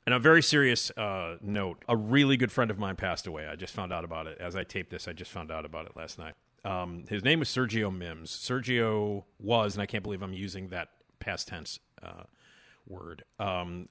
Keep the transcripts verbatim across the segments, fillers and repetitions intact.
And a very serious uh, note, a really good friend of mine passed away. I just found out about it. As I taped this, I just found out about it last night. Um, his name was Sergio Mims. Sergio was, and I can't believe I'm using that past tense uh, word, um,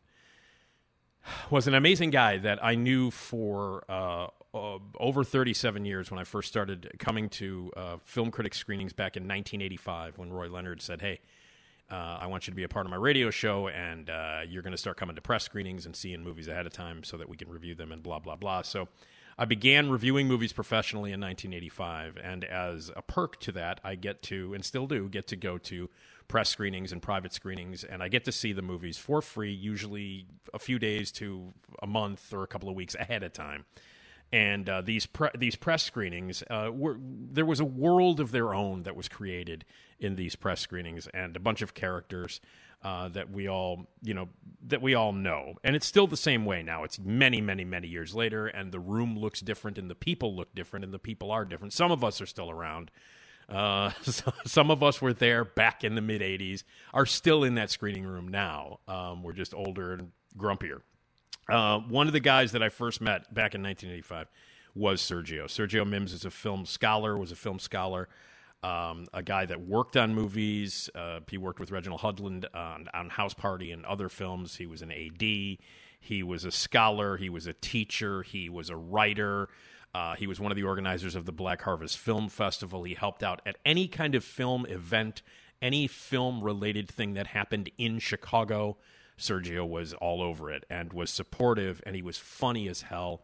was an amazing guy that I knew for uh, uh, over thirty-seven years when I first started coming to uh, film critic screenings back in nineteen eighty-five when Roy Leonard said, hey, Uh, I want you to be a part of my radio show, and uh, you're going to start coming to press screenings and seeing movies ahead of time so that we can review them and blah, blah, blah. So I began reviewing movies professionally in nineteen eighty-five, and as a perk to that, I get to, and still do, get to go to press screenings and private screenings, and I get to see the movies for free, usually a few days to a month or a couple of weeks ahead of time. And uh, these pre- these press screenings, uh, were there was a world of their own that was created in these press screenings, and a bunch of characters uh, that we all, you know, that we all know. And it's still the same way now. It's many, many, many years later, and the room looks different, and the people look different, and the people are different. Some of us are still around. Uh, some of us were there back in the mid eighties, are still in that screening room now. Um, we're just older and grumpier. Uh, one of the guys that I first met back in nineteen eighty-five was Sergio. Sergio Mims is a film scholar, was a film scholar, um, a guy that worked on movies. Uh, he worked with Reginald Hudlin on, on House Party and other films. He was an A D. He was a scholar. He was a teacher. He was a writer. Uh, he was one of the organizers of the Black Harvest Film Festival. He helped out at any kind of film event, any film-related thing that happened in Chicago. Sergio was all over it and was supportive, and he was funny as hell.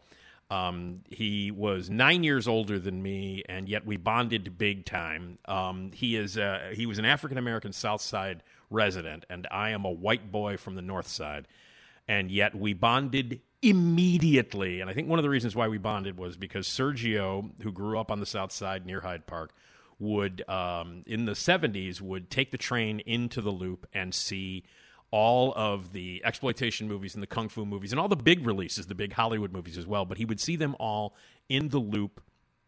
Um, he was nine years older than me, and yet we bonded big time. Um, he is uh, he was an African-American South Side resident, and I am a white boy from the North Side, and yet we bonded immediately. And I think one of the reasons why we bonded was because Sergio, who grew up on the South Side near Hyde Park, would, um, in the seventies, would take the train into the Loop and see all of the exploitation movies and the kung fu movies and all the big releases, the big Hollywood movies as well. But he would see them all in the Loop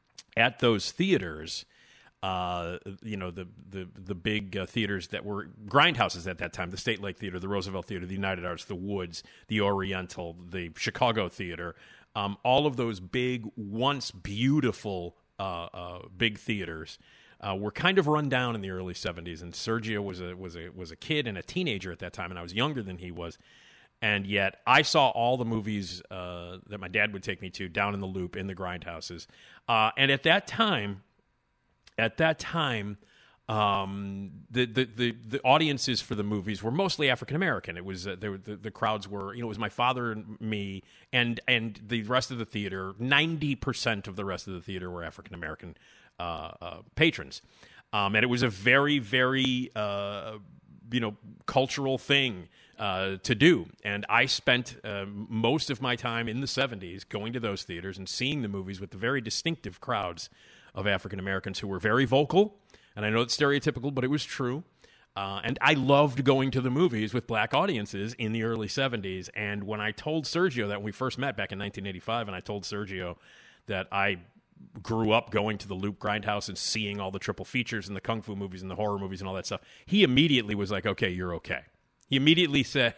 at those theaters, uh, you know, the the the big uh, theaters that were grindhouses at that time, the State Lake Theater, the Roosevelt Theater, the United Arts, the Woods, the Oriental, the Chicago Theater, um, all of those big, once beautiful uh, uh, big theaters. Uh, were kind of run down in the early seventies, and Sergio was a was a was a kid and a teenager at that time, and I was younger than he was, and yet I saw all the movies uh, that my dad would take me to down in the Loop in the grindhouses, uh, and at that time, at that time, um, the, the the the audiences for the movies were mostly African American. It was uh, there, the the crowds were, you know, it was my father and me, and and the rest of the theater. Ninety percent of the rest of the theater were African American. Uh, uh, patrons, um, and it was a very, very, uh, you know, cultural thing uh, to do. And I spent uh, most of my time in the seventies going to those theaters and seeing the movies with the very distinctive crowds of African Americans who were very vocal. And I know it's stereotypical, but it was true. Uh, and I loved going to the movies with black audiences in the early seventies. And when I told Sergio that when we first met back in nineteen eighty-five, and I told Sergio that I grew up going to the Loop Grindhouse and seeing all the triple features and the kung fu movies and the horror movies and all that stuff, he immediately was like, okay, you're okay. He immediately said,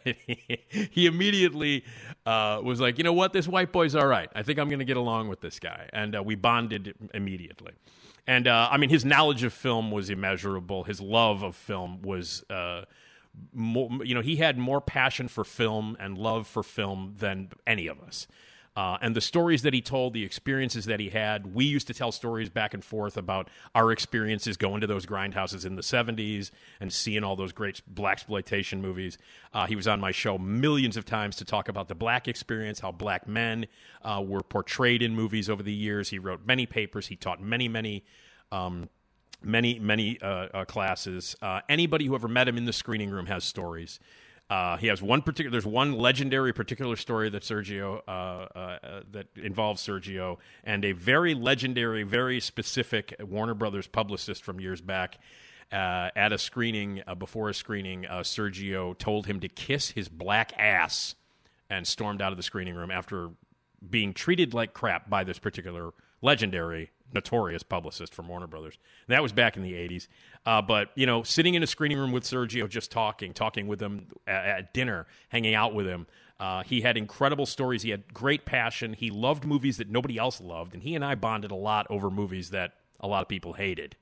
he immediately uh, was like, you know what, this white boy's all right. I think I'm going to get along with this guy. And uh, we bonded immediately. And, uh, I mean, his knowledge of film was immeasurable. His love of film was, uh, more, you know, he had more passion for film and love for film than any of us. Uh, and the stories that he told, the experiences that he had, we used to tell stories back and forth about our experiences going to those grindhouses in the seventies and seeing all those great blaxploitation movies. Uh, he was on my show millions of times to talk about the black experience, how black men uh, were portrayed in movies over the years. He wrote many papers. He taught many, many, um, many, many uh, uh, classes. Uh, anybody who ever met him in the screening room has stories. Uh, he has one particular. There's one legendary particular story that Sergio uh, uh, that involves Sergio, and a very legendary, very specific Warner Brothers publicist from years back. Uh, at a screening, uh, before a screening, uh, Sergio told him to kiss his black ass, and stormed out of the screening room after being treated like crap by this particular legendary, notorious publicist from Warner Brothers. And that was back in the eighties. Uh, but, you know, sitting in a screening room with Sergio, just talking, talking with him at, at dinner, hanging out with him, Uh, he had incredible stories. He had great passion. He loved movies that nobody else loved, and he and I bonded a lot over movies that a lot of people hated.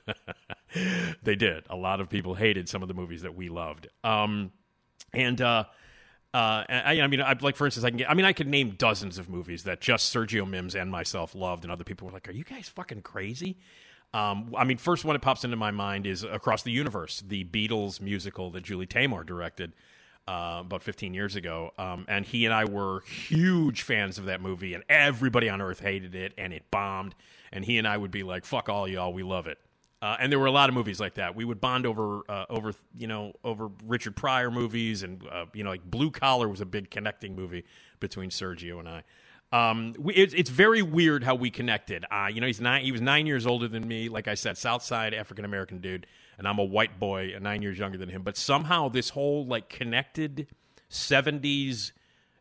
They did. A lot of people hated some of the movies that we loved. Um, and uh, uh, I, I mean, I, like for instance, I can get, I mean, I could name dozens of movies that just Sergio Mims and myself loved, and other people were like, "Are you guys fucking crazy?" Um, I mean, first one that pops into my mind is Across the Universe, the Beatles musical that Julie Taymor directed uh, about fifteen years ago. Um, and he and I were huge fans of that movie, and everybody on Earth hated it, and it bombed. And he and I would be like, "Fuck all y'all, we love it." Uh, and there were a lot of movies like that. We would bond over, uh, over you know, over Richard Pryor movies, and uh, you know, like Blue Collar was a big connecting movie between Sergio and I. Um, we, it, it's very weird how we connected. Uh, you know, he's nine. He was nine years older than me. Like I said, South Side African American dude, and I'm a white boy, nine years younger than him. But somehow this whole like connected seventies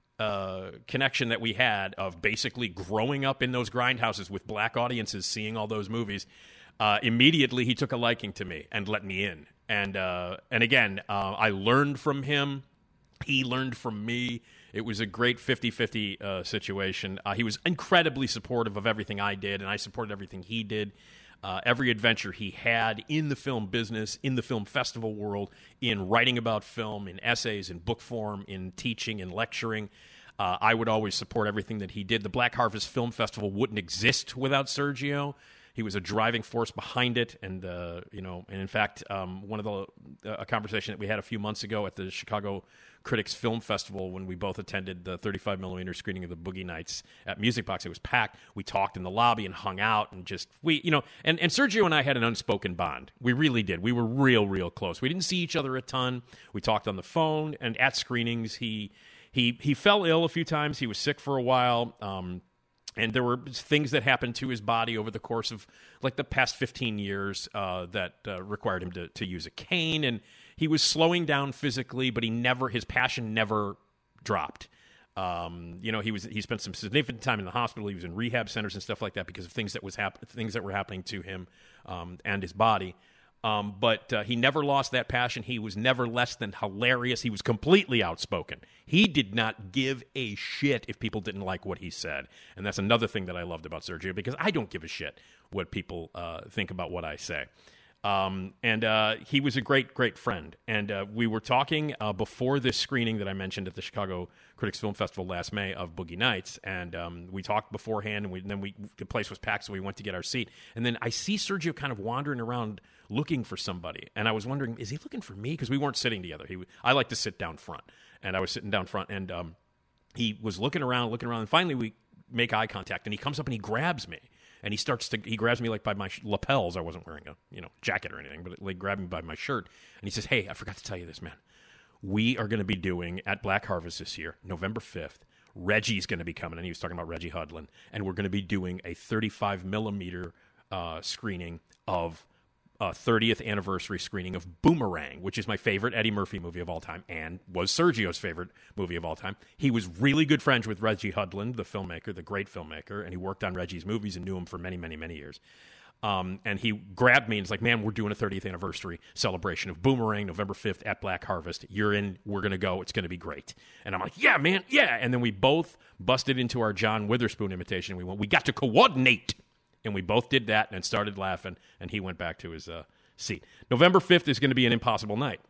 uh, connection that we had of basically growing up in those grindhouses with black audiences, seeing all those movies. Uh, immediately, he took a liking to me and let me in. And uh, and again, uh, I learned from him. He learned from me. It was a great fifty-fifty uh, situation. Uh, he was incredibly supportive of everything I did, and I supported everything he did. Uh, every adventure he had in the film business, in the film festival world, in writing about film, in essays, in book form, in teaching, in lecturing. Uh, I would always support everything that he did. The Black Harvest Film Festival wouldn't exist without Sergio. He was a driving force behind it, and uh, you know, and in fact, um, one of the uh, a conversation that we had a few months ago at the Chicago Critics Film Festival when we both attended the thirty-five millimeter screening of the Boogie Nights at Music Box. It was packed. We talked in the lobby and hung out, and just we, you know, and and Sergio and I had an unspoken bond. We really did. We were real, real close. We didn't see each other a ton. We talked on the phone and at screenings. He he he fell ill a few times. He was sick for a while. Um, And there were things that happened to his body over the course of like the past fifteen years uh, that uh, required him to, to use a cane. And he was slowing down physically, but he never, his passion never dropped. Um, you know, he was he spent some significant time in the hospital. He was in rehab centers and stuff like that because of things that was hap- things that were happening to him um, and his body. Um, but uh, he never lost that passion. He was never less than hilarious. He was completely outspoken. He did not give a shit if people didn't like what he said. And that's another thing that I loved about Sergio, because I don't give a shit what people uh, think about what I say. Um, and uh, he was a great, great friend. And uh, we were talking uh, before this screening that I mentioned at the Chicago Critics Film Festival last May of Boogie Nights. And um, we talked beforehand, and, we, and then we the place was packed, so we went to get our seat. And then I see Sergio kind of wandering around looking for somebody. And I was wondering, is he looking for me? Because we weren't sitting together. He, I like to sit down front. And I was sitting down front, and um, he was looking around, looking around. And finally, we make eye contact, and he comes up and he grabs me. And he starts to, he grabs me like by my sh- lapels. I wasn't wearing a, you know, jacket or anything, but like grabbed me by my shirt. And he says, "Hey, I forgot to tell you this, man. We are going to be doing at Black Harvest this year, November fifth. Reggie's going to be coming." And he was talking about Reggie Hudlin. "And we're going to be doing a thirty-five millimeter uh, screening of a thirtieth anniversary screening of Boomerang, which is my favorite Eddie Murphy movie of all time and was Sergio's favorite movie of all time." He was really good friends with Reggie Hudlin, the filmmaker, the great filmmaker, and he worked on Reggie's movies and knew him for many, many, many years. Um, and he grabbed me and was like, "Man, we're doing a thirtieth anniversary celebration of Boomerang, November fifth at Black Harvest. You're in. We're going to go. It's going to be great." And I'm like, "Yeah, man, yeah." And then we both busted into our John Witherspoon imitation. We went, "We got to coordinate." And we both did that and started laughing, and he went back to his uh, seat. November fifth is going to be an impossible night.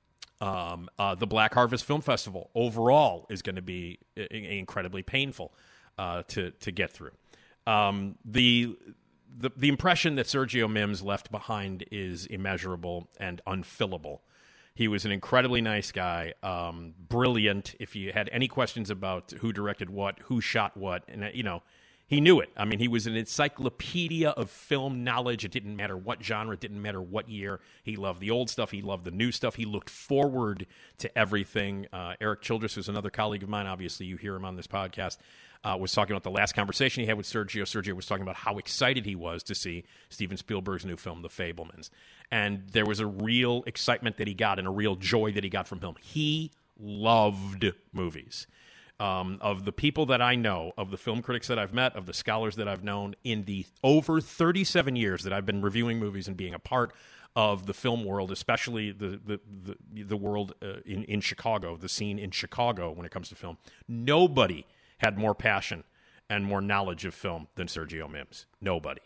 Um, uh, the Black Harvest Film Festival overall is going to be I- incredibly painful uh, to to get through. Um, the, the the impression that Sergio Mims left behind is immeasurable and unfillable. He was an incredibly nice guy, um, brilliant. If you had any questions about who directed what, who shot what, and uh, you know. He knew it. I mean, he was an encyclopedia of film knowledge. It didn't matter what genre. It didn't matter what year. He loved the old stuff. He loved the new stuff. He looked forward to everything. Uh, Eric Childress, who's another colleague of mine, obviously you hear him on this podcast, uh, was talking about the last conversation he had with Sergio. Sergio was talking about how excited he was to see Steven Spielberg's new film, The Fabelmans. And there was a real excitement that he got and a real joy that he got from him. He loved movies. Um, of the people that I know, of the film critics that I've met, of the scholars that I've known in the over thirty-seven years that I've been reviewing movies and being a part of the film world, especially the the the, the world uh, in in Chicago, the scene in Chicago when it comes to film, nobody had more passion and more knowledge of film than Sergio Mims. Nobody.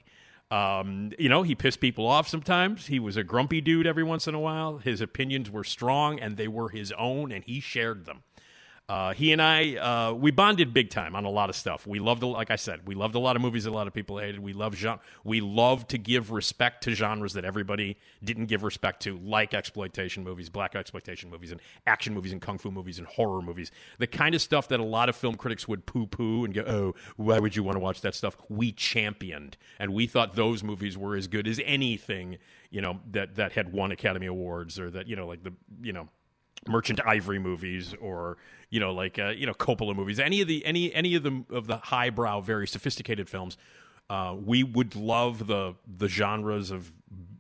Um, you know, he pissed people off sometimes. He was a grumpy dude every once in a while. His opinions were strong, and they were his own, and he shared them. Uh, he and I, uh, we bonded big time on a lot of stuff. We loved, like I said, we loved a lot of movies that a lot of people hated. We love genre. We love to give respect to genres that everybody didn't give respect to, like exploitation movies, black exploitation movies, and action movies, and kung fu movies, and horror movies. The kind of stuff that a lot of film critics would poo-poo and go, "Oh, why would you want to watch that stuff?" We championed, and we thought those movies were as good as anything, you know, that that had won Academy Awards, or that, you know, like the, you know, Merchant Ivory movies, or, you know, like uh, you know, Coppola movies, any of the any any of the of the highbrow, very sophisticated films. Uh, we would love the the genres of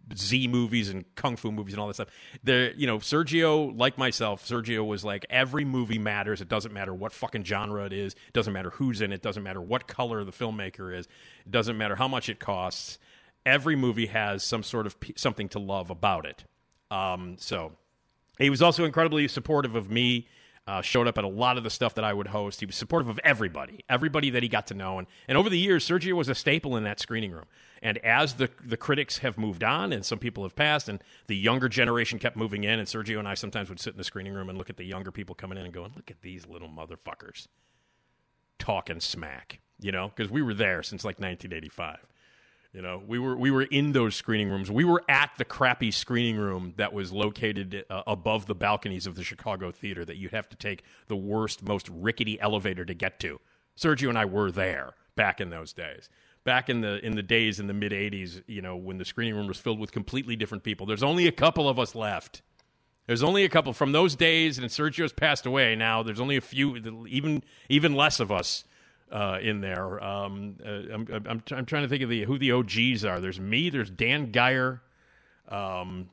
Z movies and kung fu movies and all that stuff. There, you know, Sergio, like myself, Sergio was like, every movie matters. It doesn't matter what fucking genre it is. It doesn't matter who's in it. It doesn't matter what color the filmmaker is. It doesn't matter how much it costs. Every movie has some sort of p- something to love about it. Um, so. He was also incredibly supportive of me, uh, showed up at a lot of the stuff that I would host. He was supportive of everybody, everybody that he got to know. And, and over the years, Sergio was a staple in that screening room. And as the, the critics have moved on, and some people have passed, and the younger generation kept moving in, and Sergio and I sometimes would sit in the screening room and look at the younger people coming in and going, "Look at these little motherfuckers talking smack," you know, because we were there since like nineteen eighty-five. You know, we were we were in those screening rooms. We were at the crappy screening room that was located uh, above the balconies of the Chicago Theater that you'd have to take the worst, most rickety elevator to get to. Sergio and I were there back in those days. Back in the in the days in the mid eighties, you know, when the screening room was filled with completely different people. There's only a couple of us left. There's only a couple from those days, and Sergio's passed away now. There's only a few, even even less of us. Uh, in there, um, uh, I'm, I'm I'm trying to think of the who the O Gs are. There's me. There's Dan Geyer. Um,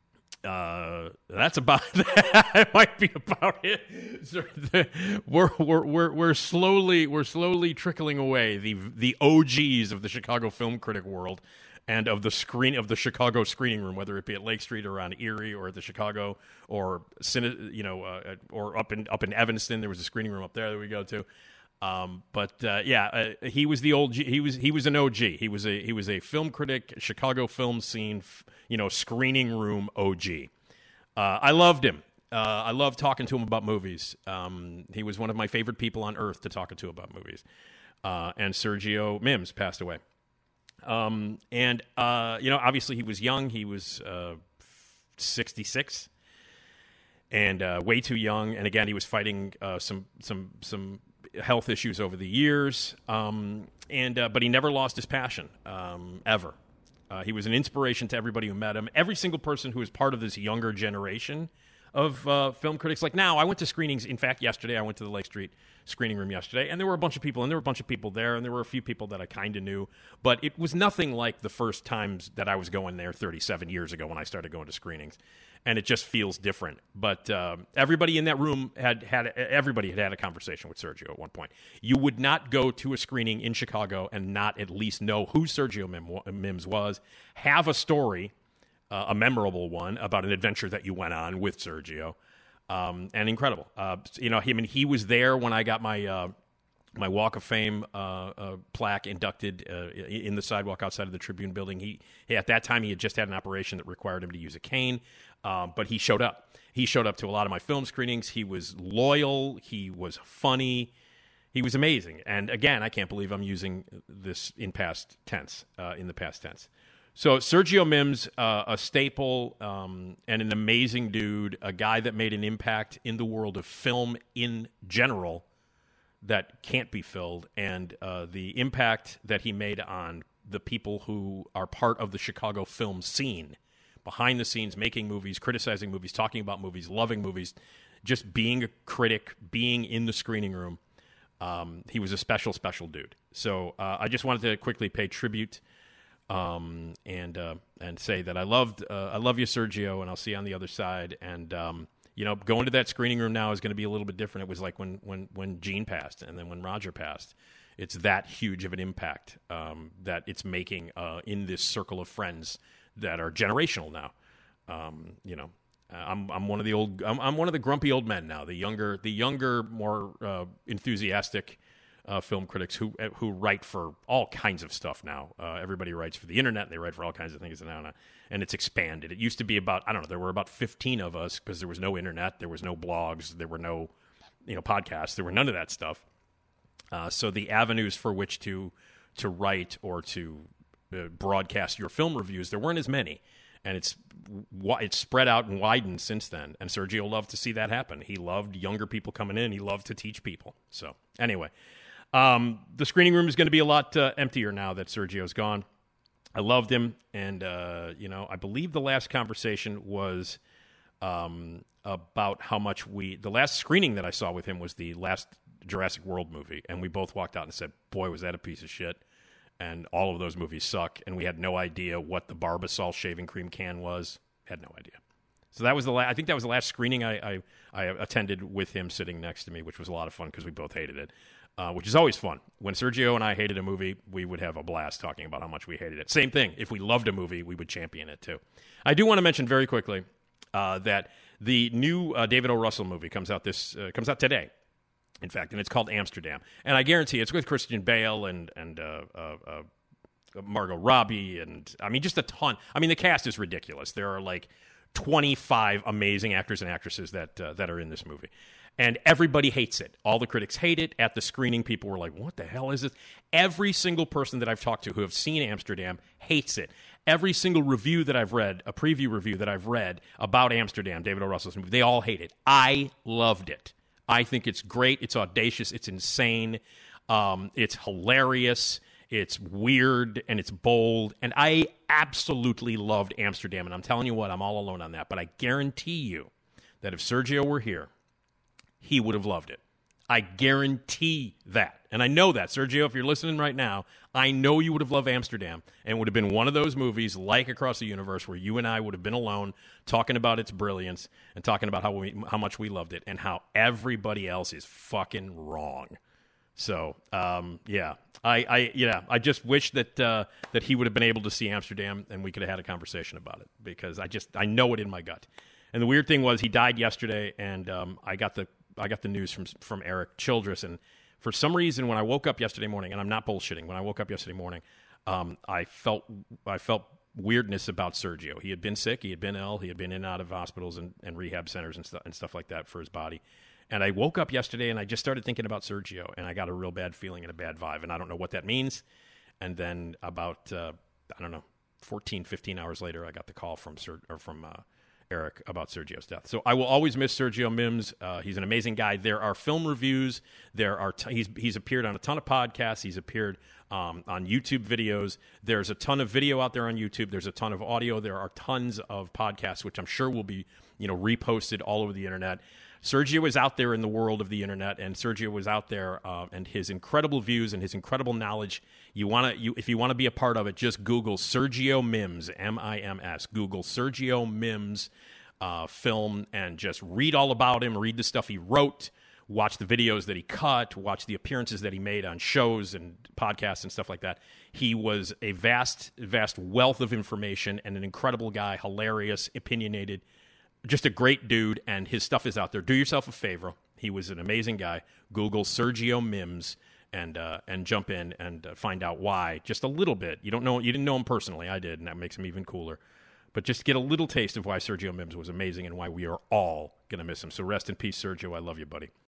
uh, that's about that. Might be about it. So the, we're we're we're we're slowly we're slowly trickling away the the O Gs of the Chicago film critic world, and of the screen of the Chicago screening room, whether it be at Lake Street or on Erie or at the Chicago or you know uh, or up in up in Evanston. There was a screening room up there that we go to. Um, but uh, yeah, uh, he was the old G. He was he was an O G. He was a he was a film critic, Chicago film scene, you know, screening room O G. Uh, I loved him. Uh, I loved talking to him about movies. Um, he was one of my favorite people on earth to talk to about movies. Uh, and Sergio Mims passed away. Um, and uh, you know, obviously he was young. He was uh, sixty-six, and uh, way too young. And again, he was fighting uh, some some some. health issues over the years, um, and uh, but he never lost his passion, um, ever. Uh, he was an inspiration to everybody who met him. Every single person who is part of this younger generation of uh, film critics. Like now, I went to screenings. In fact, yesterday I went to the Lake Street screening room yesterday, and there were a bunch of people, and there were a bunch of people there, and there were a few people that I kind of knew, but it was nothing like the first times that I was going there thirty-seven years ago when I started going to screenings. And it just feels different. But uh, everybody in that room had had everybody had had a conversation with Sergio at one point. You would not go to a screening in Chicago and not at least know who Sergio Mims was, have a story, uh, a memorable one about an adventure that you went on with Sergio, um, and incredible. Uh, you know, I mean, he was there when I got my uh, my Walk of Fame uh, uh, plaque inducted uh, in the sidewalk outside of the Tribune building. He, he at that time he had just had an operation that required him to use a cane. Um, but he showed up. He showed up to a lot of my film screenings. He was loyal. He was funny. He was amazing. And again, I can't believe I'm using this in past tense, uh, in the past tense. So Sergio Mims, uh, a staple um, and an amazing dude, a guy that made an impact in the world of film in general that can't be filled, and uh, the impact that he made on the people who are part of the Chicago film scene. Behind the scenes, making movies, criticizing movies, talking about movies, loving movies, just being a critic, being in the screening room. Um, he was a special, special dude. So uh, I just wanted to quickly pay tribute um, and uh, and say that I loved uh, I love you, Sergio, and I'll see you on the other side. And um, You know, going to that screening room now is going to be a little bit different. It was like when when when Gene passed, and then when Roger passed. It's that huge of an impact um, that it's making uh, in this circle of friends that are generational now. Um, you know, I'm I'm one of the old I'm, I'm one of the grumpy old men now. The younger the younger more uh, enthusiastic uh, film critics who who write for all kinds of stuff now. Uh, everybody writes for the internet. And they write for all kinds of things now, and it's expanded. It used to be about I don't know. There were about fifteen of us because there was no internet, there was no blogs, there were no you know podcasts, there were none of that stuff. Uh, so the avenues for which to to write or to uh, broadcast your film reviews, there weren't as many, and it's it's spread out and widened since then. And Sergio loved to see that happen. He loved younger people coming in. He loved to teach people. So anyway, um, the screening room is going to be a lot uh, emptier now that Sergio's gone. I loved him, and uh, you know, I believe the last conversation was um, about how much we. The last screening that I saw with him was the last Jurassic World movie, and we both walked out and said, boy, was that a piece of shit, and all of those movies suck, and we had no idea what the Barbasol shaving cream can was. Had no idea. So that was the last, I think that was the last screening I, I, I attended with him sitting next to me, which was a lot of fun because we both hated it, uh, which is always fun. When Sergio and I hated a movie, we would have a blast talking about how much we hated it. Same thing. If we loved a movie, we would champion it too. I do want to mention very quickly uh, that the new uh, David O. Russell movie comes out this uh, comes out today. In fact, and it's called Amsterdam. And I guarantee it's with Christian Bale and and uh, uh, uh, Margot Robbie, and I mean, just a ton. I mean, the cast is ridiculous. There are like twenty-five amazing actors and actresses that uh, that are in this movie. And everybody hates it. All the critics hate it. At the screening, people were like, what the hell is this? Every single person that I've talked to who have seen Amsterdam hates it. Every single review that I've read, a preview review that I've read about Amsterdam, David O. Russell's movie, they all hate it. I loved it. I think it's great. It's audacious. It's insane. Um, it's hilarious. It's weird, and it's bold. And I absolutely loved Amsterdam. And I'm telling you what, I'm all alone on that. But I guarantee you that if Sergio were here, he would have loved it. I guarantee that. And I know that. Sergio, if you're listening right now, I know you would have loved Amsterdam, and it would have been one of those movies like Across the Universe where you and I would have been alone talking about its brilliance and talking about how we, how much we loved it and how everybody else is fucking wrong. So, um, yeah, I, I, yeah, I just wish that uh, that he would have been able to see Amsterdam and we could have had a conversation about it because I just I know it in my gut. And the weird thing was he died yesterday, and um, I got the I got the news from from Eric Childress, and for some reason when I woke up yesterday morning, and I'm not bullshitting, when I woke up yesterday morning, um, I felt I felt weirdness about Sergio. He had been sick, he had been ill, he had been in and out of hospitals and, and rehab centers and, stu- and stuff like that for his body. And I woke up yesterday and I just started thinking about Sergio, and I got a real bad feeling and a bad vibe, and I don't know what that means. And then about, uh, I don't know, fourteen, fifteen hours later, I got the call from Ser- or from uh, Eric about Sergio's death. So I will always miss Sergio Mims. Uh, he's an amazing guy. There are film reviews. There are t- he's he's appeared on a ton of podcasts. He's appeared um, on YouTube videos. There's a ton of video out there on YouTube. There's a ton of audio. There are tons of podcasts, which I'm sure will be you know reposted all over the internet. Sergio is out there in the world of the internet, and Sergio was out there, uh, and his incredible views and his incredible knowledge. You want to, you if you want to be a part of it, just Google Sergio Mims, M I M S. Google Sergio Mims uh, film, and just read all about him. Read the stuff he wrote. Watch the videos that he cut. Watch the appearances that he made on shows and podcasts and stuff like that. He was a vast, vast wealth of information and an incredible guy, hilarious, opinionated. Just a great dude, and his stuff is out there. Do yourself a favor. He was an amazing guy. Google Sergio Mims and uh, and jump in and uh, find out why. Just a little bit. You don't know. You didn't know him personally. I did, and that makes him even cooler. But just get a little taste of why Sergio Mims was amazing and why we are all going to miss him. So rest in peace, Sergio. I love you, buddy.